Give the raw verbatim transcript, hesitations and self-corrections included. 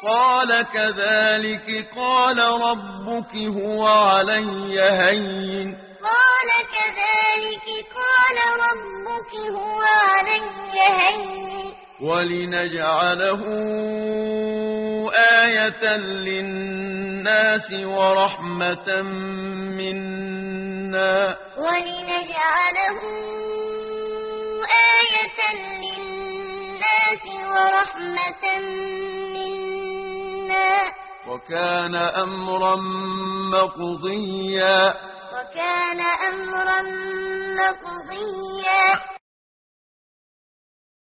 قال كذلك قال ربك هو علي هين قال كذلك قال ربك هو علي هين ولنجعله آية للناس ورحمة منا ولنجعله آية للناس ورحمة منا وكان أمرا مقضيا وكان أمرا مقضيا